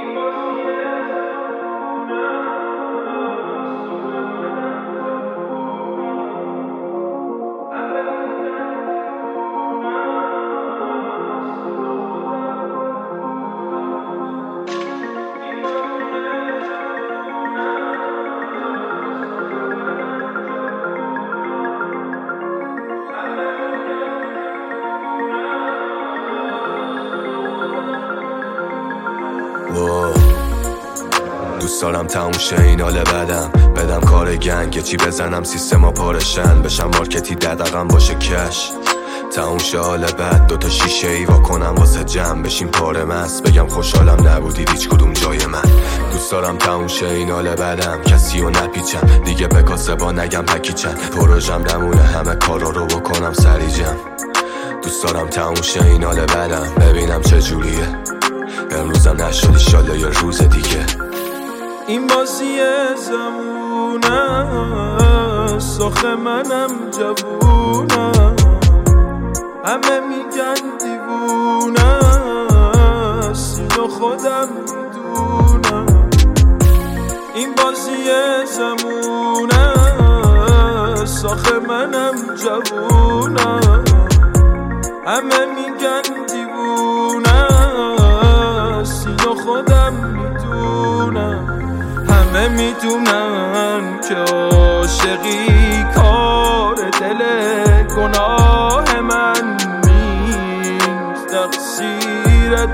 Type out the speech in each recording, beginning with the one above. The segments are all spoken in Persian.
دوست دارم تموم شه این حال بدم، بدم کار گنگ چی بزنم سیستما پارشن، بشم مارکتی ددقم باشه کش، تموم شه حال بد دوتا شیشه ای وا کنم واسه جمع بشیم پاره مست، بگم خوشحالم نبودید هیچ کدوم جای من. دوست دارم تموم شه این حال بدم کسیو نپیچم دیگه به کاسه با نگم پکیچن، پروژم دمونه همه کارا رو بکنم سریجم. دوست دارم تموم شه این حال بدم ببینم چجوریه، امروزم نشد ایشالله یه روز دیگه. این بازی زمونه ساخ منم جوونه، همه میگن دیوونه سینو خودم میدونم. این بازی زمونه ساخ منم جوونه، همه میگن دیوونه سینو خودم میدونم. همه میدونن که عاشقی کار دل گناه من نیست، تقصیر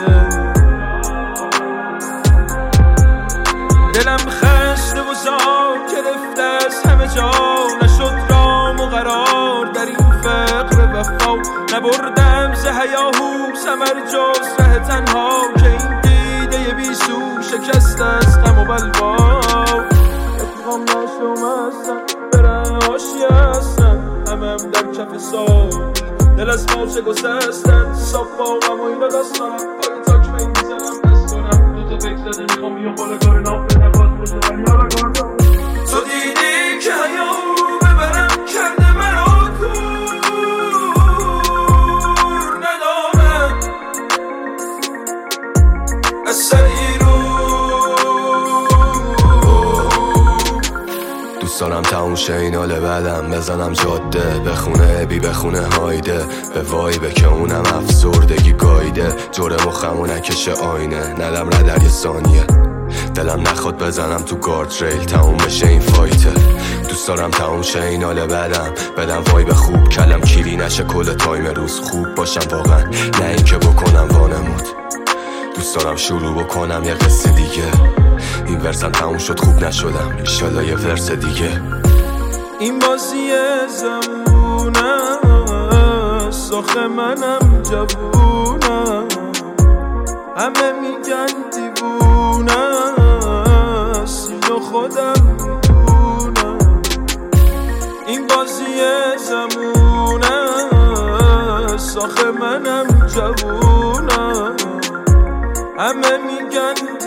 دلم خسته و زار گرفته از همه جا، نشد رام و قرار در این فقر وفا، نبردم ز هیاهو ثمر جز ره تنها، که این دیده بیسو شکست از غم و بلوا. اتفاق نشم هستن برن عاشی هستن، همم در کف سال دل از ماشه گسستن، صفا و غم و اینا داستانم پای تاک می میزنم دست کنم، دوتا فکر زده میخوام بیام بالا کار نافه نباز بشه ولی حالا کار دارم. تو دیدی که هیاهو ببرم کرده مرا کور ندارم اثری رو. دوست دارم تموم شه این حال بدم بزنم جاده، بخونه بی بخونه هایده، به وایبه که اونم افسردگی گایده، جور مخمو نکشه آینه ندم ردر یه ثانیه، دلم نخواد بزنم تو گارد ریل تموم بشه این فایته. دوست دارم تموم شه این حال بدم بدم وایب خوب، کلم کیری نشه کل تایم روز، خوب باشم واقعا نه اینکه بکنم وانمود. دوست دارم شروع بکنم یه قصه دیگه، این ورسم تموم شد خوب نشدم ایشالله یه ورس دیگه. این بازی زمونه ساخ منم جوونه، همه میگن دیوونه سینو خودم میدونم. این بازی زمونه ساخ منم جوونه، همه میگن